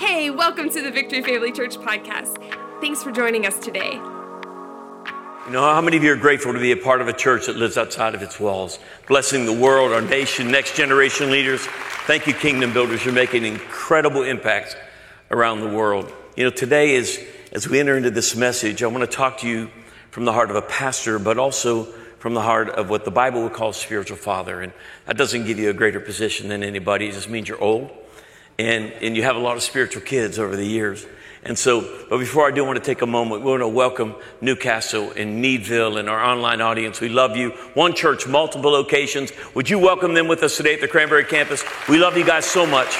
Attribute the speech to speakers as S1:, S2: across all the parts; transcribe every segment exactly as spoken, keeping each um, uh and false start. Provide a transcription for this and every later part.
S1: Hey, welcome to the Victory Family Church podcast. Thanks for joining us today.
S2: You know, how many of you are grateful to be a part of a church that lives outside of its walls, blessing the world, our nation, next generation leaders? Thank you, Kingdom Builders. You're making incredible impacts around the world. You know, today is, as we enter into this message, I want to talk to you from the heart of a pastor, but also from the heart of what the Bible would call spiritual father. And that doesn't give you a greater position than anybody. It just means you're old and, and you have a lot of spiritual kids over the years. And so, but before I do want to take a moment, we want to welcome Newcastle and Needville and our online audience. We love you. One church, multiple locations. Would you welcome them with us today at the Cranberry campus? We love you guys so much.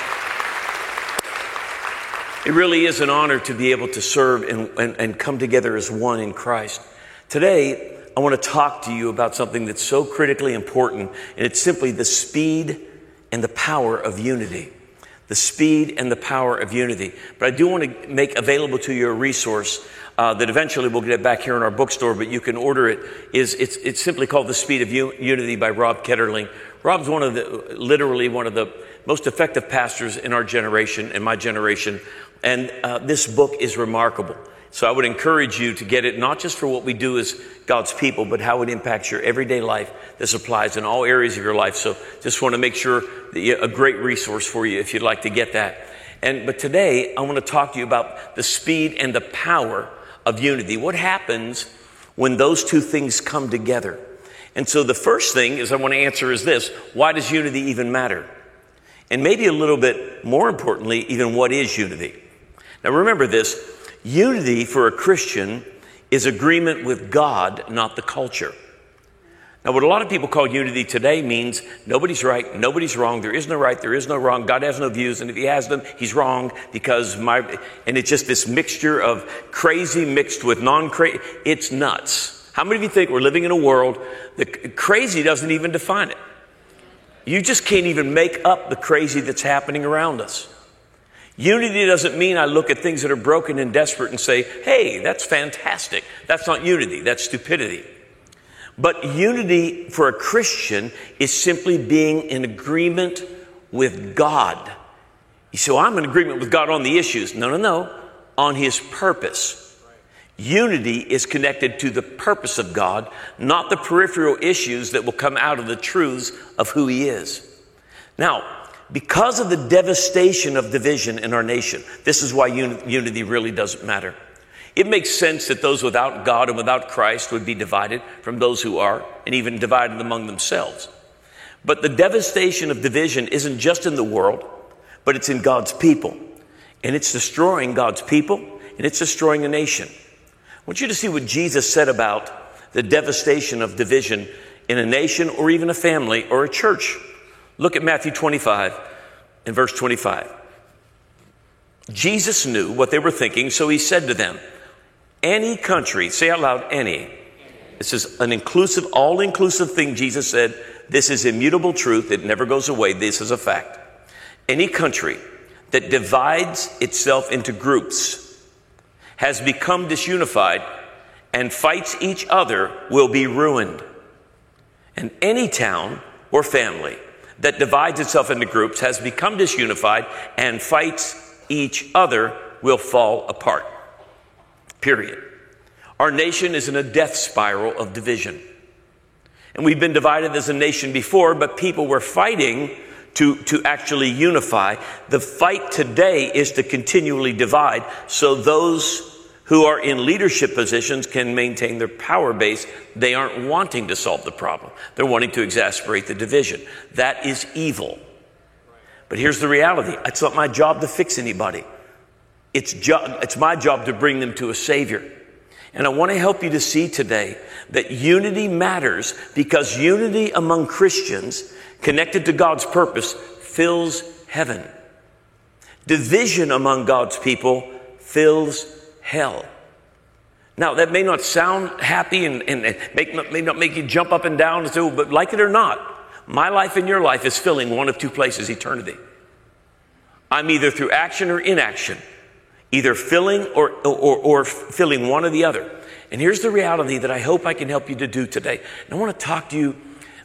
S2: It really is an honor to be able to serve and, and, and come together as one in Christ. Today, I want to talk to you about something that's so critically important, and it's simply the speed and the power of unity. The speed and the power of unity. But I do want to make available to you a resource uh, that eventually we'll get it back here in our bookstore, but you can order it. Is It's, it's simply called The Speed of U- Unity by Rob Ketterling. Rob's one of the, literally one of the most effective pastors in our generation, in my generation. And uh, this book is remarkable. So I would encourage you to get it, not just for what we do as God's people, but how it impacts your everyday life. This applies in all areas of your life. So just want to make sure that you, a great resource for you if you'd like to get that. And but today I want to talk to you about the speed and the power of unity. What happens when those two things come together? And so the first thing is I want to answer is this: why does unity even matter? And maybe a little bit more importantly, even what is unity? Now remember this. Unity for a Christian is agreement with God, not the culture. Now, what a lot of people call unity today means nobody's right, nobody's wrong, there is no right, there is no wrong, God has no views, and if he has them, he's wrong because my, and it's just this mixture of crazy mixed with non-crazy. It's nuts. How many of you think we're living in a world that crazy doesn't even define it? You just can't even make up the crazy that's happening around us. Unity doesn't mean I look at things that are broken and desperate and say, hey, that's fantastic. That's not unity. That's stupidity. But unity for a Christian is simply being in agreement with God. You say, well, I'm in agreement with God on the issues. No, no, no. On his purpose. Unity is connected to the purpose of God, not the peripheral issues that will come out of the truths of who he is. Now, because of the devastation of division in our nation, this is why un- unity really doesn't matter. It makes sense that those without God and without Christ would be divided from those who are, and even divided among themselves. But the devastation of division isn't just in the world, but it's in God's people. And it's destroying God's people, and it's destroying a nation. I want you to see what Jesus said about the devastation of division in a nation or even a family or a church. Look at Matthew twenty-five and verse twenty-five. Jesus knew what they were thinking, so he said to them, any country, say out loud, any. This is an inclusive, all-inclusive thing Jesus said. This is immutable truth. It never goes away. This is a fact. Any country that divides itself into groups has become disunified and fights each other will be ruined. And any town or family that divides itself into groups has become disunified and fights each other will fall apart. Period. Our nation is in a death spiral of division. And we've been divided as a nation before, but people were fighting to, to actually unify. The fight today is to continually divide so those who are in leadership positions can maintain their power base. They aren't wanting to solve the problem. They're wanting to exacerbate the division. That is evil. But here's the reality. It's not my job to fix anybody. It's, jo- it's my job to bring them to a Savior. And I want to help you to see today that unity matters because unity among Christians connected to God's purpose fills heaven. Division among God's people fills hell. Now, that may not sound happy and, and make, may not make you jump up and down, and say, but like it or not, my life and your life is filling one of two places, eternity. I'm either through action or inaction, either filling or, or, or filling one or the other. And here's the reality that I hope I can help you to do today. And I want to talk to you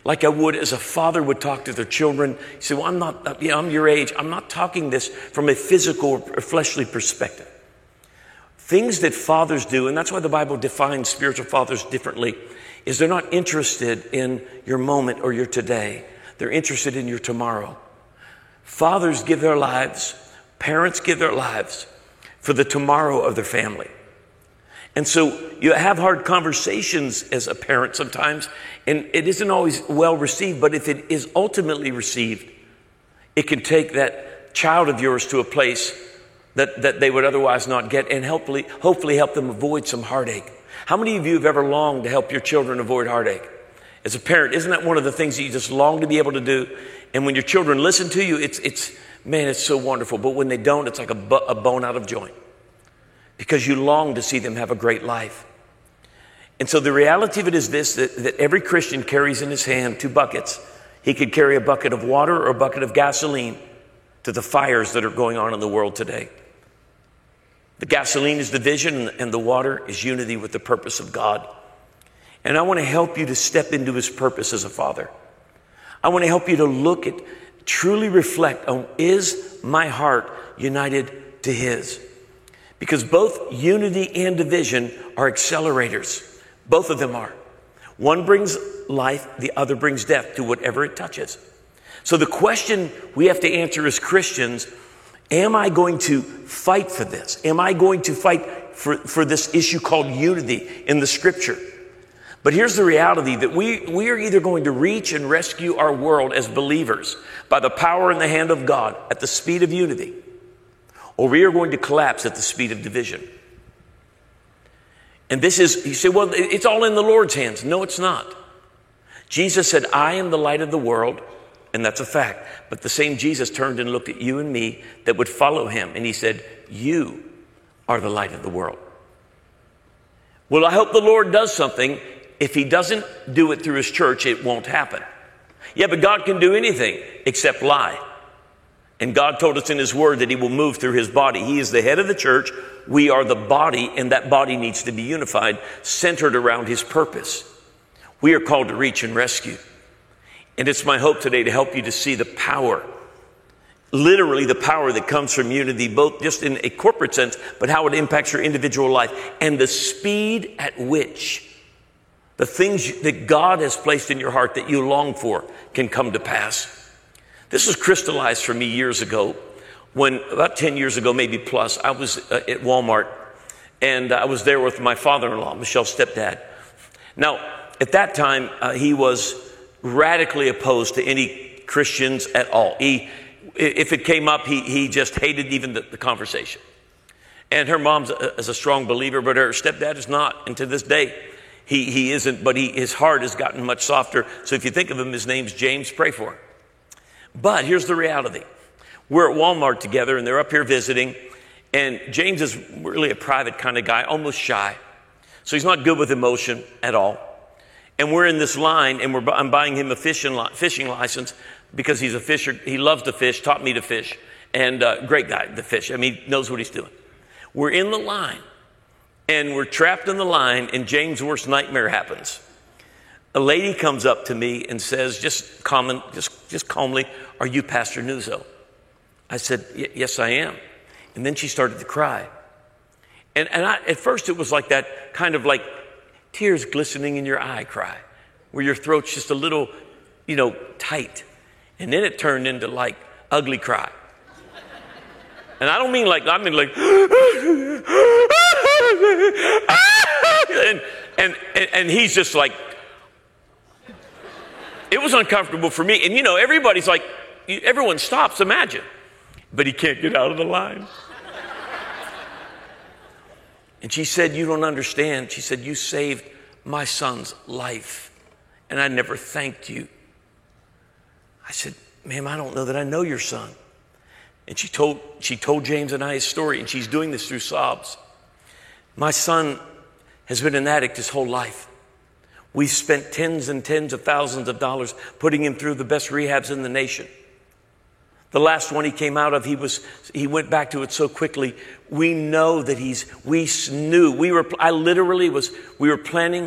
S2: like I would as a father would talk to their children. You say, well, I'm not, you know, I'm your age. I'm not talking this from a physical or fleshly perspective. Things that fathers do, and that's why the Bible defines spiritual fathers differently, is they're not interested in your moment or your today. They're interested in your tomorrow. Fathers give their lives, parents give their lives for the tomorrow of their family. And so you have hard conversations as a parent sometimes, and it isn't always well received, but if it is ultimately received, it can take that child of yours to a place that, that they would otherwise not get, and hopefully, hopefully help them avoid some heartache. How many of you have ever longed to help your children avoid heartache? As a parent, isn't that one of the things that you just long to be able to do? And when your children listen to you, it's, it's man, it's so wonderful. But when they don't, it's like a, bu- a bone out of joint, because you long to see them have a great life. And so the reality of it is this, that, that every Christian carries in his hand two buckets. He could carry a bucket of water or a bucket of gasoline to the fires that are going on in the world today. The gasoline is division, and the water is unity with the purpose of God. And I want to help you to step into his purpose as a father. I want to help you to look at, truly reflect on, is my heart united to his? Because both unity and division are accelerators. Both of them are. One brings life, the other brings death to whatever it touches. So the question we have to answer as Christians, am I going to fight for this? Am I going to fight for, for this issue called unity in the scripture? But here's the reality, that we, we are either going to reach and rescue our world as believers by the power and the hand of God at the speed of unity, or we are going to collapse at the speed of division. And this is, you say, well, it's all in the Lord's hands. No, it's not. Jesus said, I am the light of the world, and that's a fact. But the same Jesus turned and looked at you and me that would follow him, and he said, you are the light of the world. Well, I hope the Lord does something. If he doesn't do it through his church, it won't happen. Yeah, but God can do anything except lie. And God told us in his word that he will move through his body. He is the head of the church. We are the body, and that body needs to be unified, centered around his purpose. We are called to reach and rescue. And it's my hope today to help you to see the power, literally the power that comes from unity, both just in a corporate sense, but how it impacts your individual life, and the speed at which the things that God has placed in your heart that you long for can come to pass. This was crystallized for me years ago when, about ten years ago, maybe plus, I was uh, at Walmart, and I was there with my father-in-law, Michelle's stepdad. Now, at that time, uh, he was radically opposed to any Christians at all. He, if it came up, he, he just hated even the, the conversation. And her mom's a, is a strong believer, but her stepdad is not, and to this day, He, he isn't, but he, his heart has gotten much softer. So if you think of him, his name's James, pray for him. But here's the reality. We're at Walmart together, and they're up here visiting. And James is really a private kind of guy, almost shy. So he's not good with emotion at all. And we're in this line, and we're, I'm buying him a fishing, li- fishing license because he's a fisher. He loves to fish, taught me to fish. And uh, great guy to fish. I mean, he knows what he's doing. We're in the line. And we're trapped in the line, and James' worst nightmare happens. A lady comes up to me and says, just common, just, just calmly, are you Pastor Nuzzo? I said, yes, I am. And then she started to cry. And, and I, at first it was like that kind of like tears glistening in your eye cry, where your throat's just a little, you know, tight. And then it turned into like ugly cry. And I don't mean like, I mean like, and, and, and he's just like, it was uncomfortable for me. And you know, everybody's like, everyone stops, imagine. But he can't get out of the line. And she said, you don't understand. She said, you saved my son's life, and I never thanked you. I said, ma'am, I don't know that I know your son. And she told, she told James and I his story, and she's doing this through sobs. My son has been an addict his whole life. We've spent tens and tens of thousands of dollars putting him through the best rehabs in the nation. The last one he came out of, he was, he went back to it so quickly. We know that he's, we knew, we were, I literally was, we were planning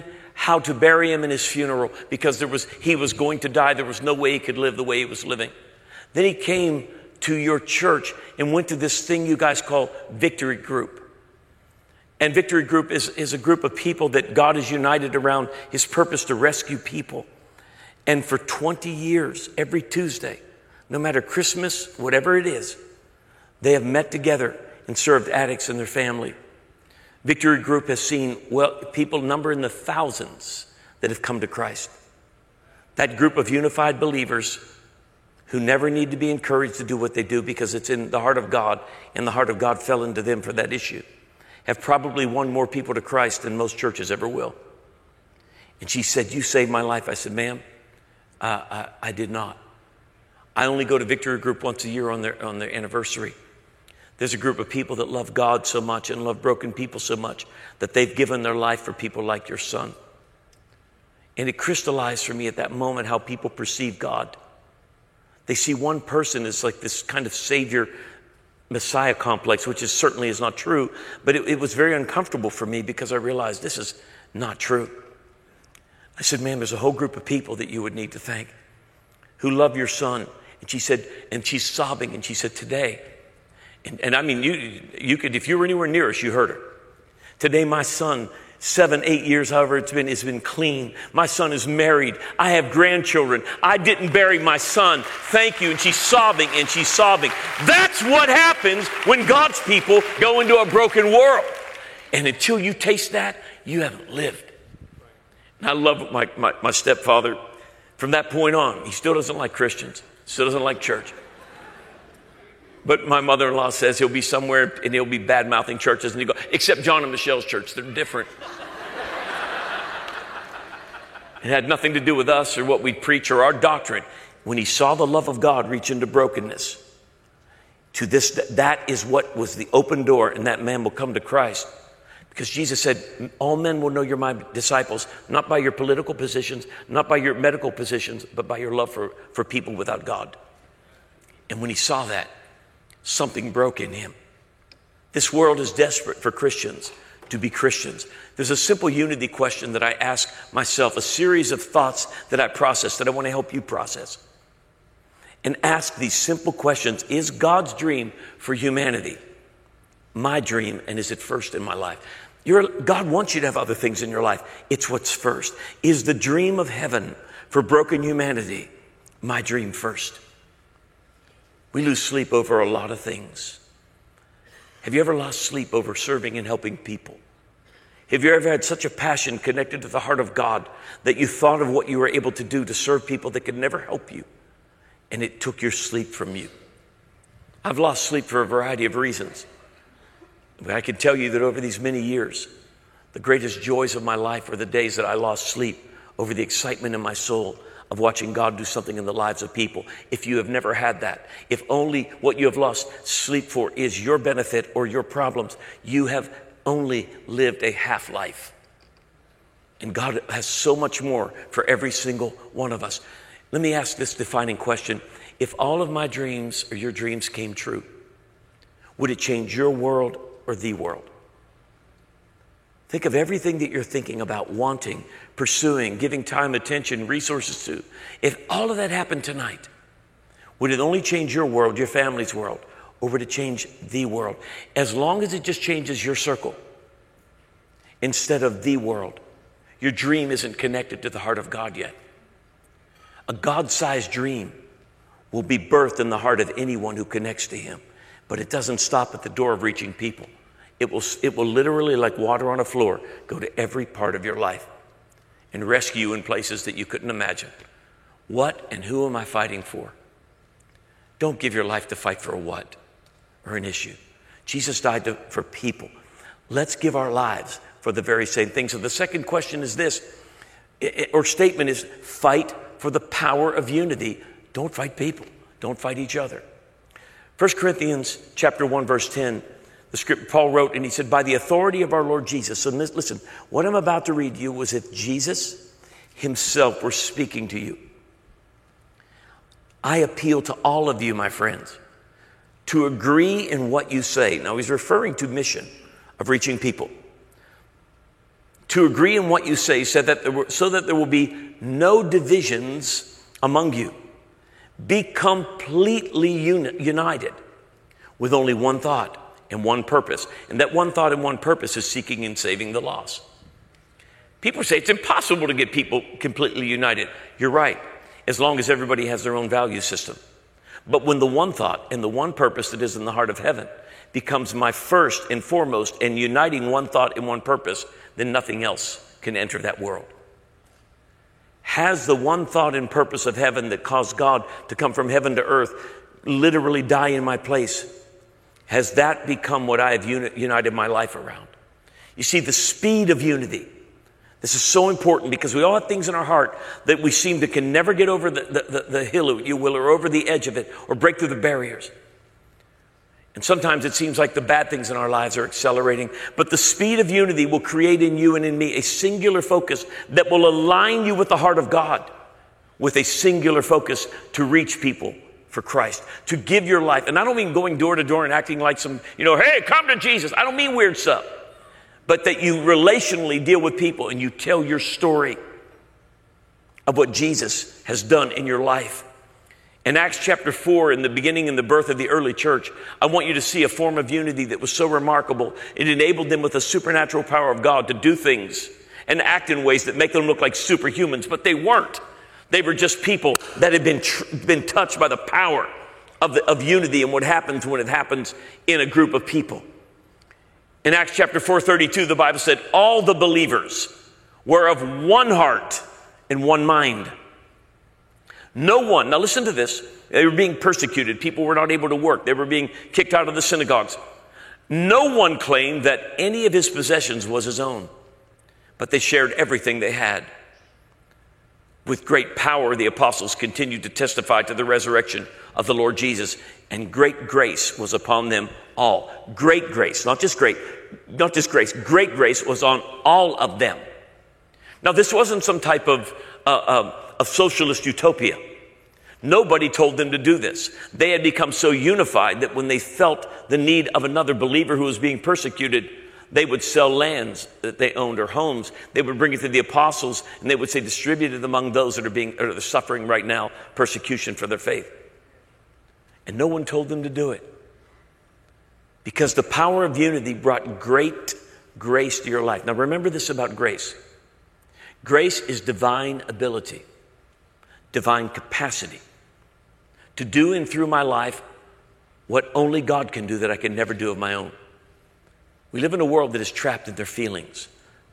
S2: how to bury him in his funeral because there was he was going to die. There was no way he could live the way he was living. Then he came to your church and went to this thing you guys call Victory Group. And Victory Group is, is a group of people that God has united around his purpose to rescue people. And for twenty years, every Tuesday, no matter Christmas, whatever it is, they have met together and served addicts and their family. Victory Group has seen well people number in the thousands that have come to Christ. That group of unified believers who never need to be encouraged to do what they do because it's in the heart of God, and the heart of God fell into them for that issue, have probably won more people to Christ than most churches ever will. And she said, "You saved my life." I said, "Ma'am, uh, I, I did not. I only go to Victory Group once a year on their on their anniversary. There's a group of people that love God so much and love broken people so much that they've given their life for people like your son." And it crystallized for me at that moment how people perceive God. They see one person as like this kind of savior Messiah complex, which is certainly is not true, but it, it was very uncomfortable for me because I realized this is not true. I said, "Ma'am, there's a whole group of people that you would need to thank who love your son." And she said, and she's sobbing, and she said, "Today," and, and I mean, you you could, if you were anywhere near us, you heard her. "Today, my son, seven, eight years, however it's been, has been clean. My son is married. I have grandchildren. I didn't bury my son. Thank you." And she's sobbing and she's sobbing. That's what happens when God's people go into a broken world. And until you taste that, you haven't lived. And I love my, my, my stepfather. From that point on, he still doesn't like Christians, still doesn't like church. But my mother-in-law says he'll be somewhere and he'll be bad-mouthing churches. And he go, except John and Michelle's church. They're different. It had nothing to do with us or what we preach or our doctrine. When he saw the love of God reach into brokenness, to this, that is what was the open door, and that man will come to Christ. Because Jesus said, all men will know you're my disciples, not by your political positions, not by your medical positions, but by your love for, for people without God. And when he saw that, something broke in him. This world is desperate for Christians to be Christians. There's a simple unity question that I ask myself, a series of thoughts that I process that I want to help you process. And ask these simple questions. Is God's dream for humanity my dream, and is it first in my life? You're, God wants you to have other things in your life. It's what's first. Is the dream of heaven for broken humanity my dream first? We lose sleep over a lot of things. Have you ever lost sleep over serving and helping people? Have you ever had such a passion connected to the heart of God that you thought of what you were able to do to serve people that could never help you, and it took your sleep from you? I've lost sleep for a variety of reasons. But I can tell you that over these many years, the greatest joys of my life were the days that I lost sleep over the excitement in my soul of watching God do something in the lives of people. If you have never had that, if only what you have lost sleep for is your benefit or your problems, you have only lived a half life. And God has so much more for every single one of us. Let me ask this defining question. If all of my dreams or your dreams came true, would it change your world or the world? Think of everything that you're thinking about, wanting, pursuing, giving time, attention, resources to. If all of that happened tonight, would it only change your world, your family's world, or would it change the world? As long as it just changes your circle instead of the world, your dream isn't connected to the heart of God yet. A God-sized dream will be birthed in the heart of anyone who connects to him, but it doesn't stop at the door of reaching people. It will, it will literally, like water on a floor, go to every part of your life and rescue you in places that you couldn't imagine. What and who am I fighting for? Don't give your life to fight for a what or an issue. Jesus died to, for people. Let's give our lives for the very same thing. So the second question is this, or statement is, fight for the power of unity. Don't fight people. Don't fight each other. First Corinthians chapter one, verse ten, the script Paul wrote, and he said, by the authority of our Lord Jesus. So listen, what I'm about to read you was if Jesus himself were speaking to you. I appeal to all of you, my friends, to agree in what you say. Now he's referring to mission of reaching people. to agree in what you say, so that there, were, so that there will be no divisions among you. Be completely uni- united with only one thought and one purpose. And that one thought and one purpose is seeking and saving the lost. People say it's impossible to get people completely united. You're right, as long as everybody has their own value system. But when the one thought and the one purpose that is in the heart of heaven becomes my first and foremost, and uniting one thought and one purpose, then nothing else can enter that world. Has the one thought and purpose of heaven that caused God to come from heaven to earth literally die in my place? Has that become what I have uni- united my life around? You see, the speed of unity. This is so important because we all have things in our heart that we seem to can never get over the, the, the, the hill, you will, or over the edge of it, or break through the barriers. And sometimes it seems like the bad things in our lives are accelerating. But the speed of unity will create in you and in me a singular focus that will align you with the heart of God, with a singular focus to reach people for Christ, to give your life. And I don't mean going door to door and acting like some, you know, hey, come to Jesus. I don't mean weird stuff. But that you relationally deal with people and you tell your story of what Jesus has done in your life. In Acts chapter four, in the beginning and the birth of the early church, I want you to see a form of unity that was so remarkable. It enabled them with the supernatural power of God to do things and act in ways that make them look like superhumans, but they weren't. They were just people that had been tr- been touched by the power of, the, of unity and what happens when it happens in a group of people. In Acts chapter four thirty-two, the Bible said, all the believers were of one heart and one mind. No one, now listen to this, they were being persecuted. People were not able to work. They were being kicked out of the synagogues. No one claimed that any of his possessions was his own, but they shared everything they had. With great power, the apostles continued to testify to the resurrection of the Lord Jesus, and great grace was upon them all. Great grace, not just great, not just grace, great grace was on all of them. Now, this wasn't some type of, uh, uh, of socialist utopia. Nobody told them to do this. They had become so unified that when they felt the need of another believer who was being persecuted, they would sell lands that they owned or homes. They would bring it to the apostles, and they would say, distribute it among those that are being or are suffering right now persecution for their faith. And no one told them to do it, because the power of unity brought great grace to your life. Now remember this about grace. Grace is divine ability, divine capacity to do in through my life what only God can do that I can never do of my own. We live in a world that is trapped in their feelings.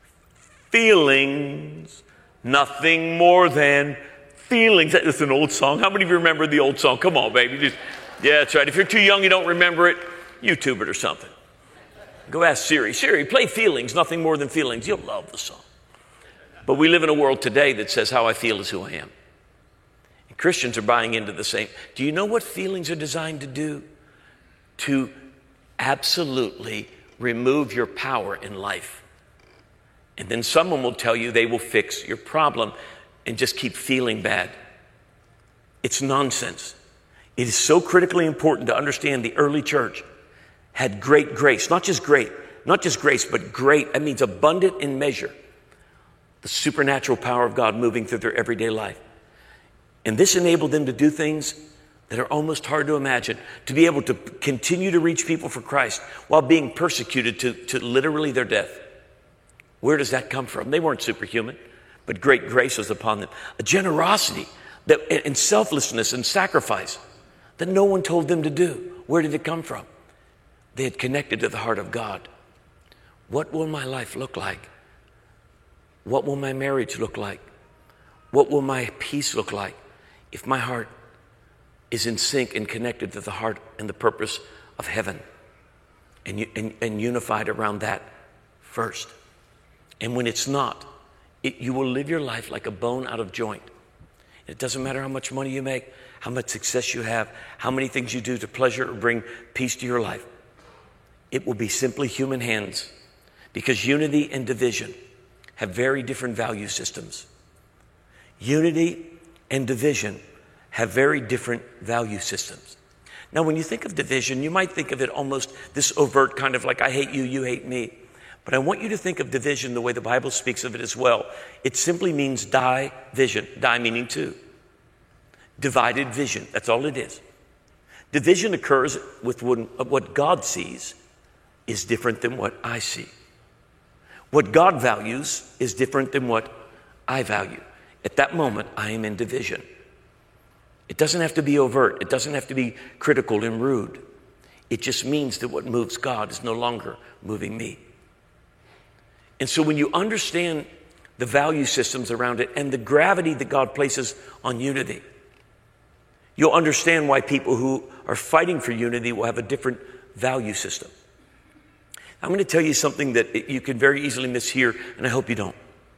S2: Feelings, nothing more than feelings. That's an old song. How many of you remember the old song? Come on, baby. Just, yeah, that's right. If you're too young, you don't remember it, YouTube it or something. Go ask Siri. Siri, play Feelings, nothing more than feelings. You'll love the song. But we live in a world today that says how I feel is who I am. And Christians are buying into the same. Do you know what feelings are designed to do? To absolutely remove your power in life. And then someone will tell you they will fix your problem and just keep feeling bad. It's nonsense. It is so critically important to understand the early church had great grace, not just great, not just grace, but great. That means abundant in measure. The supernatural power of God moving through their everyday life. And this enabled them to do things that are almost hard to imagine, to be able to continue to reach people for Christ while being persecuted to, to literally their death. Where does that come from? They weren't superhuman, but great grace was upon them. A generosity that, and selflessness and sacrifice that no one told them to do. Where did it come from? They had connected to the heart of God. What will my life look like? What will my marriage look like? What will my peace look like if my heart is in sync and connected to the heart and the purpose of heaven and, and, and unified around that first? And when it's not, it, you will live your life like a bone out of joint. It doesn't matter how much money you make, how much success you have, how many things you do to pleasure or bring peace to your life. It will be simply human hands, because unity and division have very different value systems. Unity and division have very different value systems. Now, when you think of division, you might think of it almost this overt kind of like, I hate you, you hate me. But I want you to think of division the way the Bible speaks of it as well. It simply means division. Die meaning two. Divided vision. That's all it is. Division occurs with when, what God sees is different than what I see. What God values is different than what I value. At that moment, I am in division. It doesn't have to be overt. It doesn't have to be critical and rude. It just means that what moves God is no longer moving me. And so when you understand the value systems around it and the gravity that God places on unity, you'll understand why people who are fighting for unity will have a different value system. I'm going to tell you something that you can very easily mishear, and I hope you don't.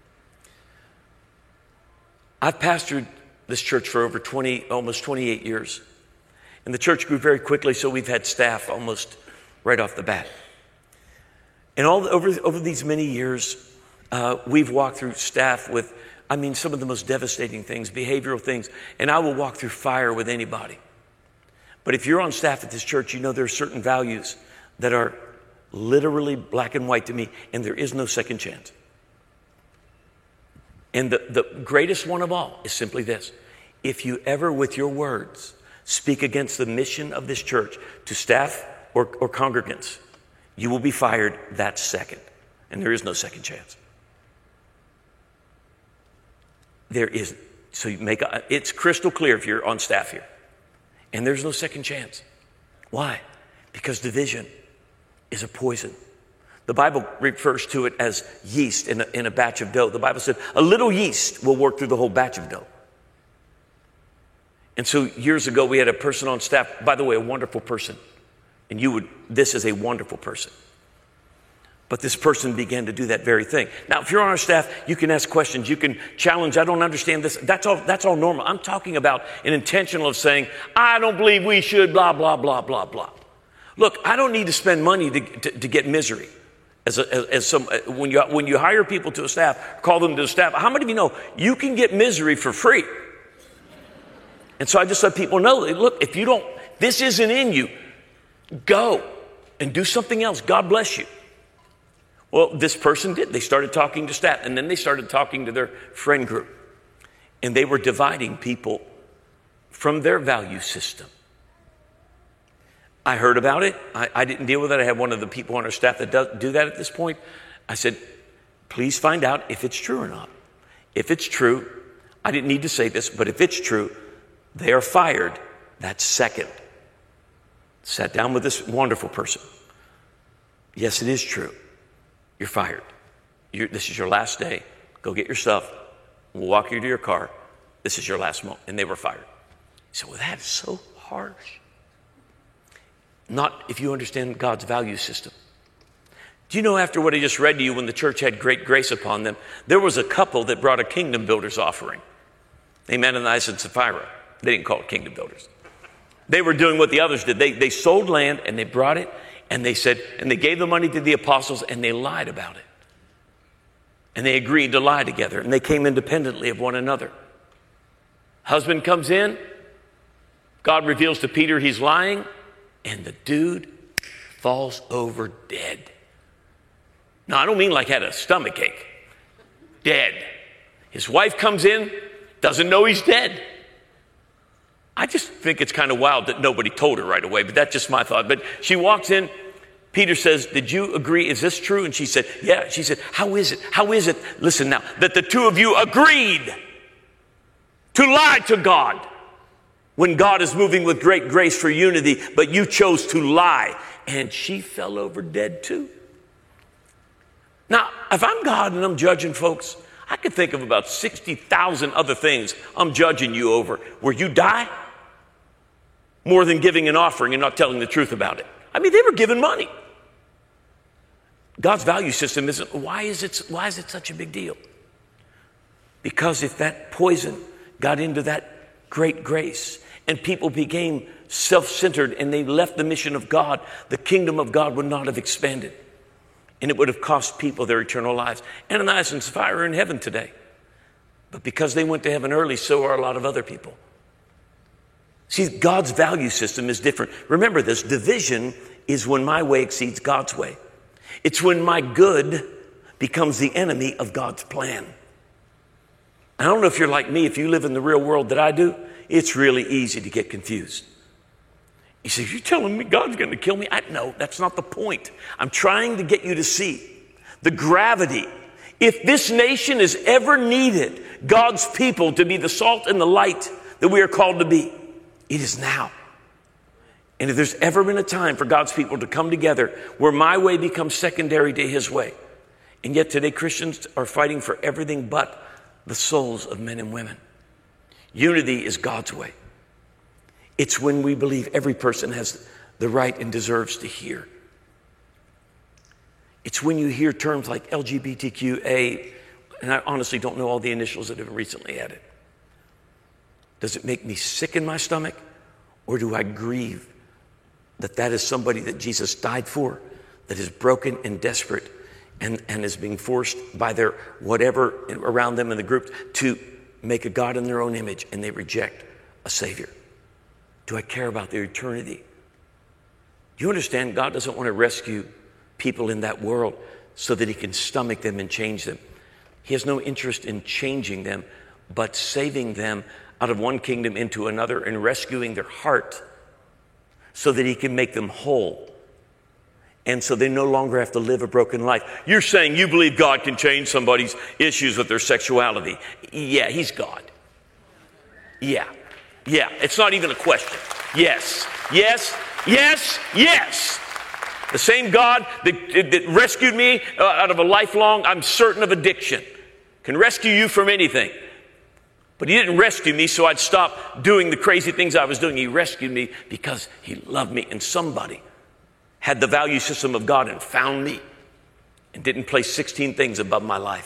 S2: I've pastored this church for over twenty, almost twenty-eight years. And the church grew very quickly, so we've had staff almost right off the bat. And all over, over these many years, uh, we've walked through staff with, I mean, some of the most devastating things, behavioral things, and I will walk through fire with anybody. But if you're on staff at this church, you know there are certain values that are literally black and white to me, and there is no second chance. And the, the greatest one of all is simply this. If you ever, with your words, speak against the mission of this church to staff or, or congregants, you will be fired that second. And there is no second chance. There isn't. So you make a, it's crystal clear if you're on staff here. And there's no second chance. Why? Because division is a poison. The Bible refers to it as yeast in a, in a batch of dough. The Bible said a little yeast will work through the whole batch of dough. And so years ago, we had a person on staff, by the way, a wonderful person. And you would, this is a wonderful person. But this person began to do that very thing. Now, if you're on our staff, you can ask questions. You can challenge. I don't understand this. That's all, that's all normal. I'm talking about an intentional of saying, I don't believe we should, blah, blah, blah, blah, blah. Look, I don't need to spend money to, to, to get misery. As, a, as, as some, when you, when you hire people to a staff, call them to the staff, how many of you know you can get misery for free? And so I just let people know, look, if you don't, this isn't in you, go and do something else. God bless you. Well, this person did. They started talking to staff, and then they started talking to their friend group. And they were dividing people from their value system. I heard about it. I, I didn't deal with it. I had one of the people on our staff that does do that at this point. I said, please find out if it's true or not. If it's true, I didn't need to say this, but if it's true, they are fired that second. Sat down with this wonderful person. Yes, it is true. You're fired. You're, this is your last day. Go get your stuff. We'll walk you to your car. This is your last moment. And they were fired. He said, well, that is so harsh. Not if you understand God's value system. Do you know after what I just read to you, when the church had great grace upon them, there was a couple that brought a kingdom builders offering. Ananias and Sapphira. They didn't call it kingdom builders. They were doing what the others did. They, they sold land and they brought it and they said, and they gave the money to the apostles and they lied about it. And they agreed to lie together and they came independently of one another. Husband comes in. God reveals to Peter he's lying. And the dude falls over dead. Now, I don't mean like had a stomach ache. Dead. His wife comes in, doesn't know he's dead. I just think it's kind of wild that nobody told her right away, but that's just my thought. But she walks in. Peter says, did you agree? Is this true? And she said, yeah. She said, how is it? How is it? Listen now, that the two of you agreed to lie to God. When God is moving with great grace for unity, but you chose to lie. And she fell over dead too. Now, if I'm God and I'm judging folks, I could think of about sixty thousand other things I'm judging you over. Where you die more than giving an offering and not telling the truth about it. I mean, they were giving money. God's value system isn't, why is it, why is it such a big deal? Because if that poison got into that great grace and people became self-centered and they left the mission of God, the kingdom of God would not have expanded. And it would have cost people their eternal lives. Ananias and Sapphira are in heaven today. But because they went to heaven early, so are a lot of other people. See, God's value system is different. Remember this, division is when my way exceeds God's way. It's when my good becomes the enemy of God's plan. I don't know if you're like me, if you live in the real world that I do, it's really easy to get confused. You say, you're telling me God's going to kill me? I, no, that's not the point. I'm trying to get you to see the gravity. If this nation has ever needed God's people to be the salt and the light that we are called to be, it is now. And if there's ever been a time for God's people to come together where my way becomes secondary to his way, and yet today Christians are fighting for everything but the souls of men and women. Unity is God's way. It's when we believe every person has the right and deserves to hear. It's when you hear terms like L G B T Q A, and I honestly don't know all the initials that have been recently added. Does it make me sick in my stomach, or do I grieve that that is somebody that Jesus died for, that is broken and desperate and, and is being forced by their whatever around them in the group to make a God in their own image, and they reject a Savior? Do I care about their eternity? Do you understand God doesn't want to rescue people in that world so that he can stomach them and change them? He has no interest in changing them, but saving them out of one kingdom into another and rescuing their heart so that he can make them whole. And so they no longer have to live a broken life. You're saying you believe God can change somebody's issues with their sexuality. Yeah, he's God. Yeah, yeah, it's not even a question. Yes, yes, yes, yes. The same God that, that rescued me out of a lifelong, I'm certain of addiction, can rescue you from anything. But he didn't rescue me so I'd stop doing the crazy things I was doing. He rescued me because he loved me, and somebody had the value system of God and found me and didn't place sixteen things above my life.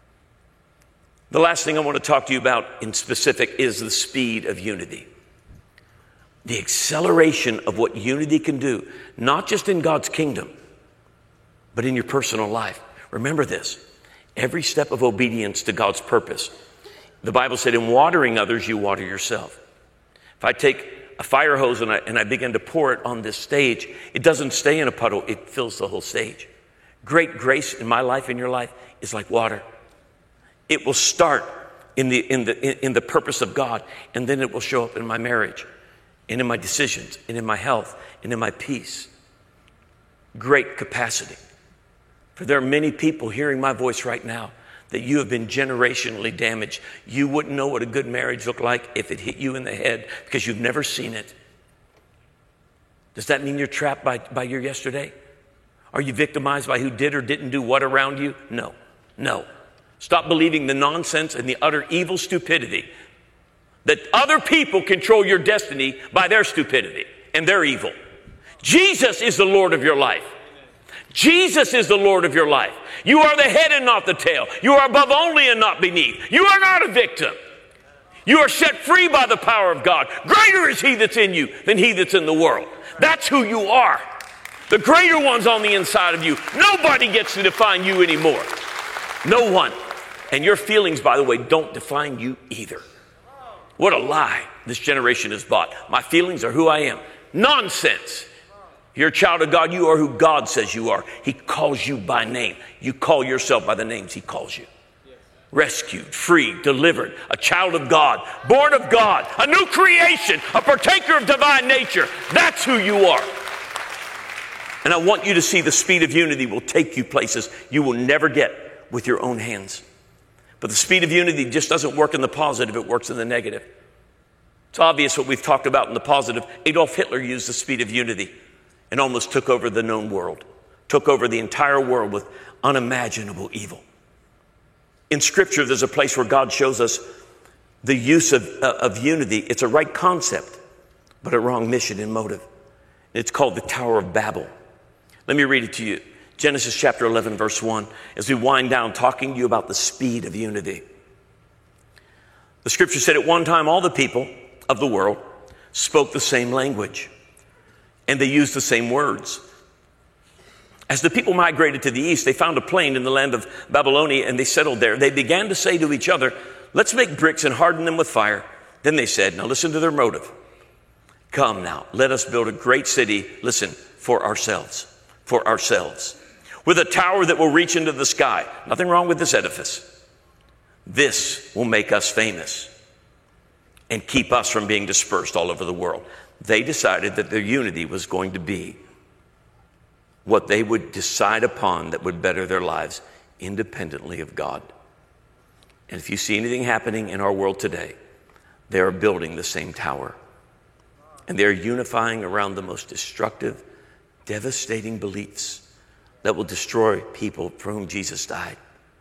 S2: The last thing I want to talk to you about in specific is the speed of unity. The acceleration of what unity can do, not just in God's kingdom, but in your personal life. Remember this, every step of obedience to God's purpose. The Bible said, in watering others, you water yourself. If I take a fire hose and I, and I begin to pour it on this stage, it doesn't stay in a puddle, it fills the whole stage. Great grace in my life, in your life, is like water. It will start in the, in the, in, in the purpose of God, and then it will show up in my marriage, and in my decisions, and in my health, and in my peace. Great capacity. For there are many people hearing my voice right now that you have been generationally damaged. You wouldn't know what a good marriage looked like if it hit you in the head because you've never seen it. Does that mean you're trapped by, by your yesterday? Are you victimized by who did or didn't do what around you? No, no. Stop believing the nonsense and the utter evil stupidity that other people control your destiny by their stupidity and their evil. Jesus is the Lord of your life. Jesus is the Lord of your life. You are the head and not the tail. You are above only and not beneath. You are not a victim. You are set free by the power of God. Greater is he that's in you than he that's in the world. That's who you are. The greater one's on the inside of you. Nobody gets to define you anymore. No one. And your feelings, by the way, don't define you either. What a lie this generation has bought. My feelings are who I am. Nonsense. You're a child of God. You are who God says you are. He calls you by name. You call yourself by the names he calls you. Rescued, free, delivered, a child of God, born of God, a new creation, a partaker of divine nature. That's who you are. And I want you to see the speed of unity will take you places you will never get with your own hands. But the speed of unity just doesn't work in the positive, it works in the negative. It's obvious what we've talked about in the positive. Adolf Hitler used the speed of unity and almost took over the known world, took over the entire world with unimaginable evil. In Scripture, there's a place where God shows us the use of, uh, of unity. It's a right concept, but a wrong mission and motive. It's called the Tower of Babel. Let me read it to you. Genesis chapter eleven, verse one, as we wind down talking to you about the speed of unity. The Scripture said, at one time, all the people of the world spoke the same language, and they used the same words. As the people migrated to the east, they found a plain in the land of Babylonia, and they settled there. They began to say to each other, let's make bricks and harden them with fire. Then they said, now listen to their motive. Come now, let us build a great city, listen, for ourselves, for ourselves. with a tower that will reach into the sky. Nothing wrong with this edifice. This will make us famous and keep us from being dispersed all over the world. They decided that their unity was going to be what they would decide upon that would better their lives independently of God. And if you see anything happening in our world today, they are building the same tower. And they're unifying around the most destructive, devastating beliefs that will destroy people for whom Jesus died.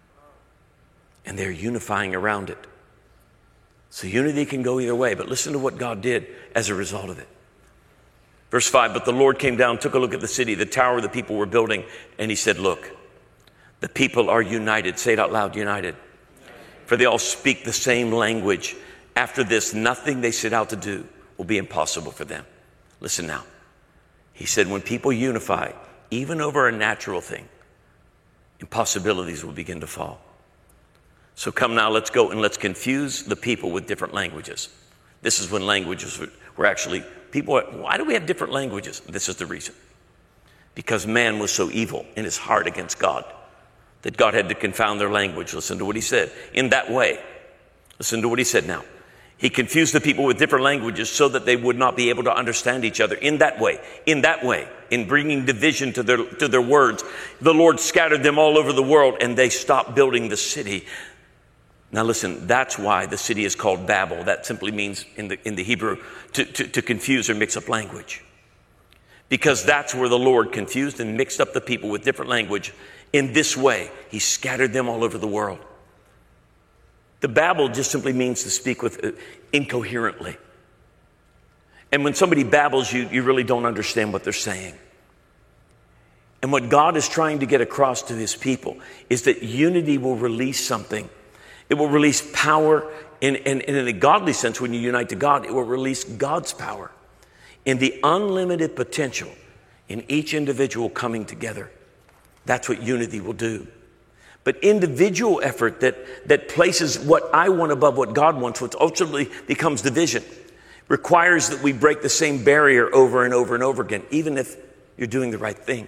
S2: And they're unifying around it. So unity can go either way, but listen to what God did as a result of it. Verse five, but the Lord came down, took a look at the city, the tower the people were building, and he said, look, the people are united. Say it out loud, united. For they all speak the same language. After this, nothing they set out to do will be impossible for them. Listen now. He said, when people unify, even over a natural thing, impossibilities will begin to fall. So come now, let's go and let's confuse the people with different languages. This is when languages were actually, people, are, why do we have different languages? This is the reason. Because man was so evil in his heart against God that God had to confound their language. Listen to what he said. In that way, listen to what he said now. He confused the people with different languages so that they would not be able to understand each other. In that way, in that way, in bringing division to their, to their words, the Lord scattered them all over the world and they stopped building the city. Now listen, that's why the city is called Babel. That simply means in the, in the Hebrew to, to, to confuse or mix up language. Because that's where the Lord confused and mixed up the people with different language. In this way, he scattered them all over the world. The babble just simply means to speak with uh, incoherently. And when somebody babbles, you, you really don't understand what they're saying. And what God is trying to get across to his people is that unity will release something. It will release power, and in, in, in a godly sense, when you unite to God, it will release God's power in the unlimited potential in each individual coming together. That's what unity will do. But individual effort that, that places what I want above what God wants, which ultimately becomes division, requires that we break the same barrier over and over and over again, even if you're doing the right thing.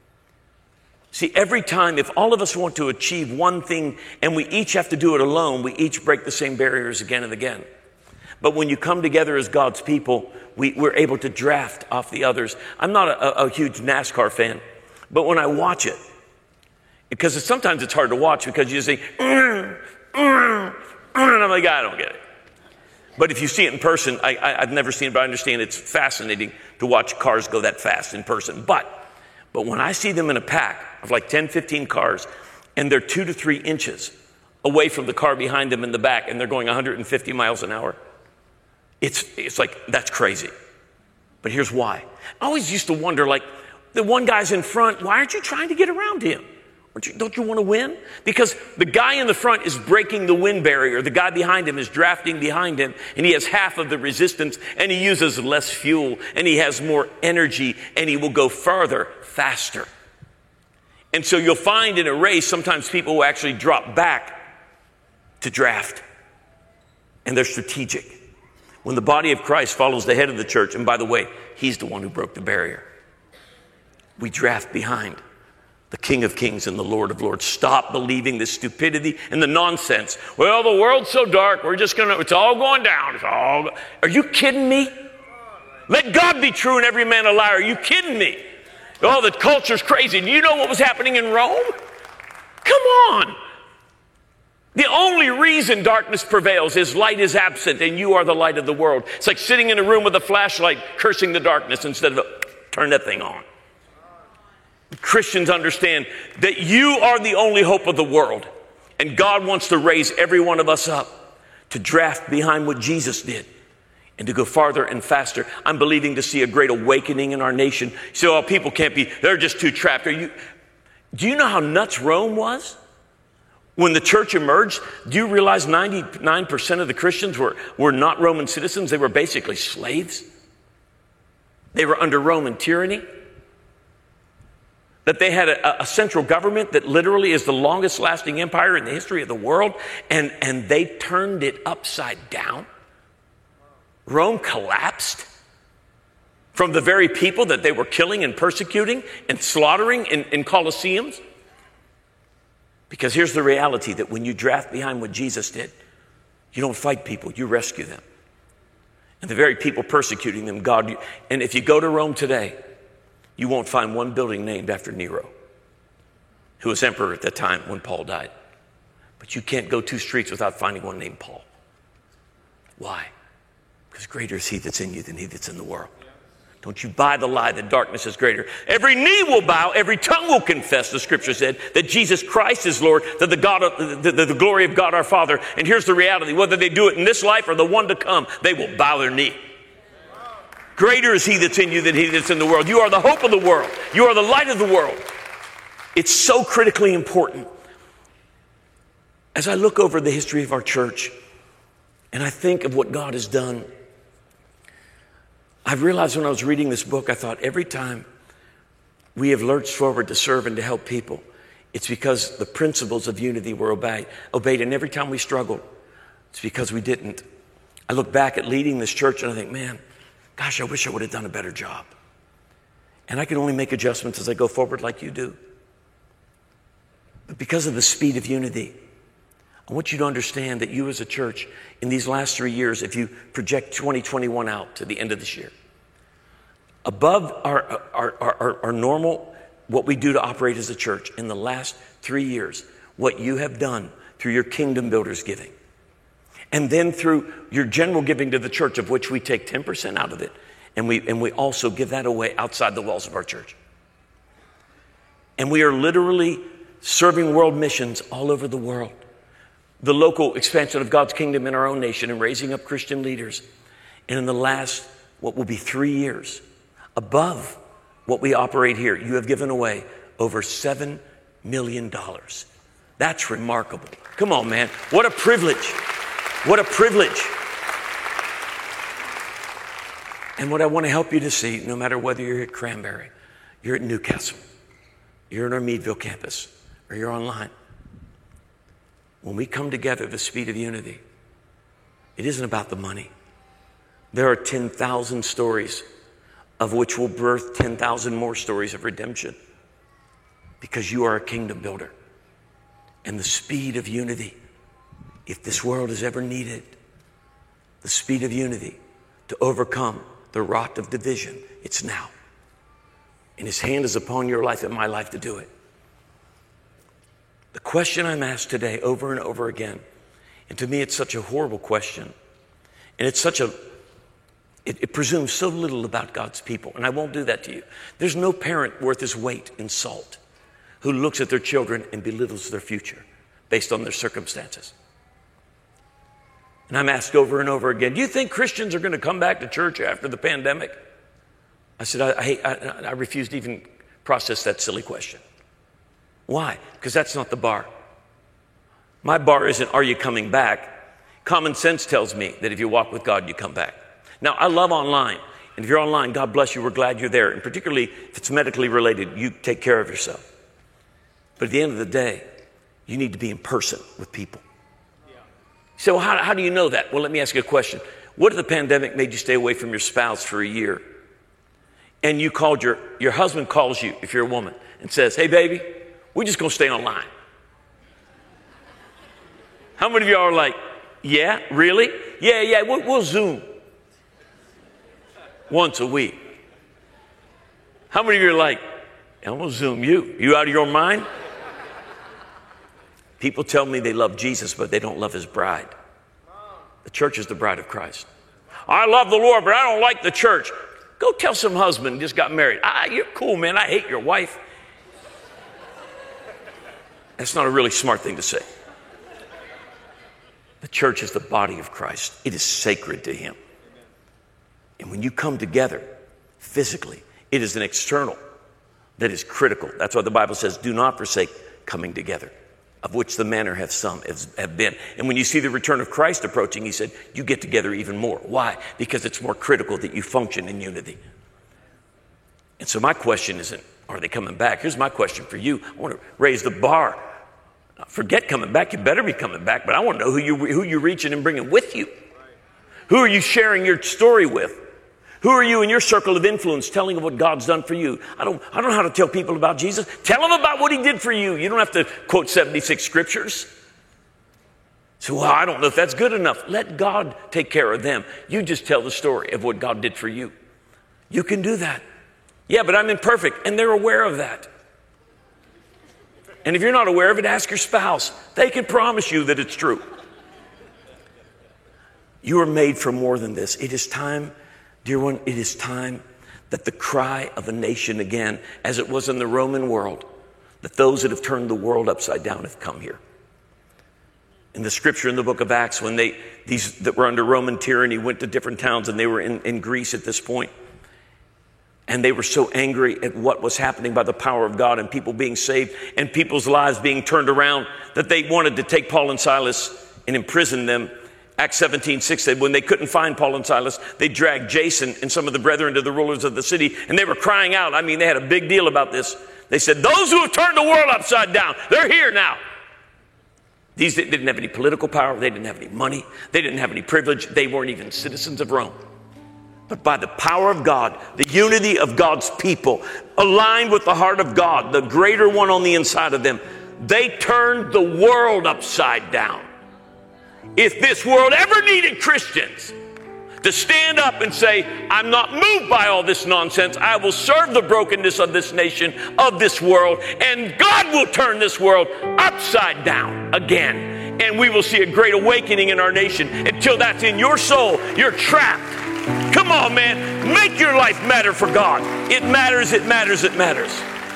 S2: See, every time, if all of us want to achieve one thing and we each have to do it alone, we each break the same barriers again and again. But when you come together as God's people, we, we're able to draft off the others. I'm not a, a huge NASCAR fan, but when I watch it, because it's, sometimes it's hard to watch because you say, mm, mm, mm, and I'm like, I don't get it. But if you see it in person, I, I, I've never seen it, but I understand it's fascinating to watch cars go that fast in person. But, but when I see them in a pack of like ten, fifteen cars, and they're two to three inches away from the car behind them in the back, and they're going one hundred fifty miles an hour, it's, it's like, that's crazy. But here's why. I always used to wonder, like, the one guy's in front, why aren't you trying to get around him? You, don't you want to win? Because the guy in the front is breaking the wind barrier. The guy behind him is drafting behind him, and he has half of the resistance, and he uses less fuel, and he has more energy, and he will go farther, faster. And so you'll find in a race, sometimes people will actually drop back to draft, and they're strategic. When the body of Christ follows the head of the church, and by the way, he's the one who broke the barrier, we draft behind the King of Kings and the Lord of Lords. Stop believing the stupidity and the nonsense. Well, the world's so dark, we're just going to, it's all going down. It's all, are you kidding me? Let God be true and every man a liar. Are you kidding me? Oh, the culture's crazy. Do you know what was happening in Rome? Come on. The only reason darkness prevails is light is absent and you are the light of the world. It's like sitting in a room with a flashlight cursing the darkness instead of turn that thing on. Christians understand that you are the only hope of the world. And God wants to raise every one of us up to draft behind what Jesus did and to go farther and faster. I'm believing to see a great awakening in our nation. So oh, people can't be, they're just too trapped. Are you, do you know how nuts Rome was? When the church emerged, do you realize ninety-nine percent of the Christians were, were not Roman citizens? They were basically slaves. They were under Roman tyranny. That they had a, a central government that literally is the longest lasting empire in the history of the world, and, and they turned it upside down. Rome collapsed. from the very people that they were killing and persecuting and slaughtering in, in Colosseums? Because here's the reality, that when you draft behind what Jesus did, you don't fight people, you rescue them. And the very people persecuting them, God, and if you go to Rome today, you won't find one building named after Nero, who was emperor at that time when Paul died. But you can't go two streets without finding one named Paul. Why? Because greater is he that's in you than he that's in the world. Don't you buy the lie that darkness is greater. Every knee will bow, every tongue will confess, the scripture said, that Jesus Christ is Lord, that the, God of, the, the, the glory of God our Father. And here's the reality, whether they do it in this life or the one to come, they will bow their knee. Greater is he that's in you than he that's in the world. You are the hope of the world. You are the light of the world. It's so critically important. As I look over the history of our church and I think of what God has done, I realized when I was reading this book, I thought every time we have lurched forward to serve and to help people, it's because the principles of unity were obeyed. obeyed. And every time we struggled, it's because we didn't. I look back at leading this church and I think, man, gosh, I wish I would have done a better job. And I can only make adjustments as I go forward like you do. But because of the speed of unity, I want you to understand that you as a church, in these last three years, if you project twenty twenty-one out to the end of this year, above our, our, our, our normal, what we do to operate as a church, in the last three years, what you have done through your Kingdom Builders giving, and then through your general giving to the church, of which we take ten percent out of it, and we, and we also give that away outside the walls of our church. And we are literally serving world missions all over the world. The local expansion of God's kingdom in our own nation and raising up Christian leaders. And in the last, what will be three years, above what we operate here, you have given away over seven million dollars. That's remarkable. Come on, man. What a privilege. What a privilege. And what I want to help you to see, no matter whether you're at Cranberry, you're at Newcastle, you're in our Meadville campus, or you're online, when we come together at the speed of unity, it isn't about the money. There are ten thousand stories, of which will birth ten thousand more stories of redemption, because you are a kingdom builder. And the speed of unity, if this world has ever needed the speed of unity to overcome the rot of division, it's now. And his hand is upon your life and my life to do it. The question I'm asked today over and over again, and to me it's such a horrible question, and it's such a, it, it presumes so little about God's people, and I won't do that to you. There's no parent worth his weight in salt who looks at their children and belittles their future based on their circumstances. And I'm asked over and over again, do you think Christians are going to come back to church after the pandemic? I said, I, I, I, I refuse to even process that silly question. Why? Because that's not the bar. My bar isn't, are you coming back? Common sense tells me that if you walk with God, you come back. Now, I love online. And if you're online, God bless you. We're glad you're there. And particularly if it's medically related, you take care of yourself. But at the end of the day, you need to be in person with people. So how, how do you know that? Well, let me ask you a question. What if the pandemic made you stay away from your spouse for a year? And you called your, your husband calls you, if you're a woman, and says, hey, baby, we're just going to stay online. How many of you are like, yeah, really? Yeah, yeah, we'll, we'll Zoom once a week. How many of you are like, I'm going to Zoom you? You out of your mind? People tell me they love Jesus, but they don't love his bride. The church is the bride of Christ. I love the Lord, but I don't like the church. Go tell some husband who just got married, ah, you're cool, man. I hate your wife. That's not a really smart thing to say. The church is the body of Christ. It is sacred to him. And when you come together physically, it is an external that is critical. That's why the Bible says, do not forsake coming together, of which the manner have some have been. And when you see the return of Christ approaching, he said, you get together even more. Why? Because it's more critical that you function in unity. And so my question isn't, are they coming back? Here's my question for you. I want to raise the bar. Forget coming back. You better be coming back, but I want to know who, you, who you're reaching and bringing with you. Who are you sharing your story with? Who are you in your circle of influence telling them what God's done for you? I don't, I don't know how to tell people about Jesus. Tell them about what he did for you. You don't have to quote seventy-six scriptures. So, well, I don't know if that's good enough. Let God take care of them. You just tell the story of what God did for you. You can do that. Yeah, but I'm imperfect, and they're aware of that. And if you're not aware of it, ask your spouse. They can promise you that it's true. You are made for more than this. It is time, dear one, it is time that the cry of a nation again, as it was in the Roman world, that those that have turned the world upside down have come here. In the scripture in the book of Acts, when they, these that were under Roman tyranny went to different towns, and they were in, in Greece at this point, and they were so angry at what was happening by the power of God and people being saved and people's lives being turned around that they wanted to take Paul and Silas and imprison them. Acts seventeen six said when they couldn't find Paul and Silas, they dragged Jason and some of the brethren to the rulers of the city, and they were crying out. I mean, they had a big deal about this. They said, those who have turned the world upside down, they're here now. These didn't have any political power. They didn't have any money. They didn't have any privilege. They weren't even citizens of Rome. But by the power of God, the unity of God's people, aligned with the heart of God, the greater one on the inside of them, they turned the world upside down. If this world ever needed Christians to stand up and say, I'm not moved by all this nonsense, I will serve the brokenness of this nation, of this world, and God will turn this world upside down again. And we will see a great awakening in our nation. Until that's in your soul, you're trapped. Come on, man. Make your life matter for God. It matters, it matters, it matters.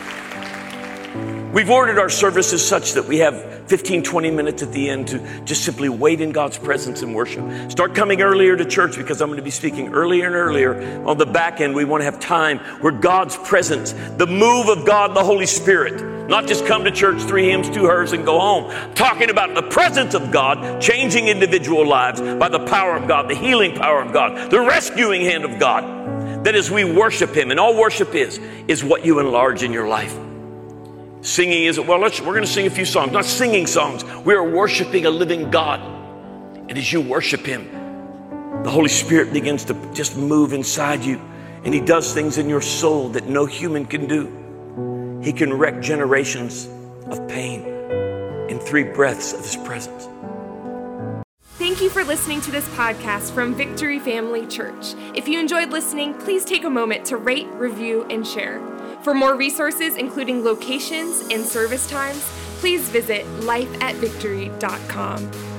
S2: We've ordered our services such that we have fifteen, twenty minutes at the end to just simply wait in God's presence and worship. Start coming earlier to church because I'm going to be speaking earlier and earlier. On the back end, we want to have time where God's presence, the move of God, the Holy Spirit, not just come to church, three hymns, two hers, and go home. Talking about the presence of God, changing individual lives by the power of God, the healing power of God, the rescuing hand of God. That as we worship him, and all worship is, is what you enlarge in your life. Singing isn't, well, let's, we're going to sing a few songs. Not singing songs. We are worshiping a living God. And as you worship him, the Holy Spirit begins to just move inside you. And he does things in your soul that no human can do. He can wreck generations of pain in three breaths of his presence.
S1: Thank you for listening to this podcast from Victory Family Church. If you enjoyed listening, please take a moment to rate, review, and share. For more resources, including locations and service times, please visit life at victory dot com.